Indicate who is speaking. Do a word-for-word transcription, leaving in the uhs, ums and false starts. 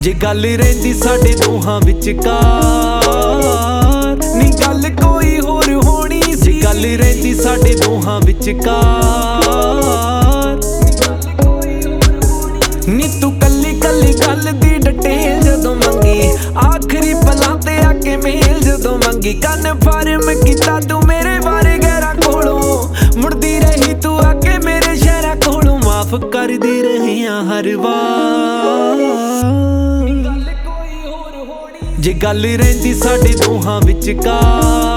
Speaker 1: ਜੇ ਗੱਲ ਰਹਿੰਦੀ ਸਾਡੇ ਦੋਹਾਂ ਵਿਚਕਾਰ, ਨੀ ਗੱਲ ਕੋਈ ਹੋਰ ਹੋਣੀ ਸੀ। ਜੇ ਗੱਲ ਰਹਿੰਦੀ ਸਾਡੇ ਦੋਹਾਂ ਵਿਚਕਾਰ, ਨੀ ਤੂੰ ਕੱਲੀ ਕੱਲੀ ਗੱਲ ਦੀ ਡਿਟੇਲ ਜਦੋਂ ਮੰਗੀ, ਆਖਰੀ ਪਲਾਂ ਤੇ ਆ ਕੇ ਮੇਲ ਜਦੋਂ ਮੰਗੀ। ਕਨਫਰਮ ਕੀਤਾ ਤੂੰ ਮੇਰੇ ਬਾਰੇ ਗਹਿਰਾ ਕੋਲੋਂ, ਮੁੜਦੀ ਰਹੀ ਤੂੰ ਆ ਕੇ ਮੇਰੇ ਸ਼ਹਿਰਾਂ ਕੋਲੋਂ। ਮਾਫ ਕਰਦੀ ਰਹੀ ਆ ਹਰ ਵਾਰ, ਜੇ ਗੱਲ ਰਹਿੰਦੀ ਸਾਡੇ ਦੋਹਾਂ ਵਿਚਕਾਰ।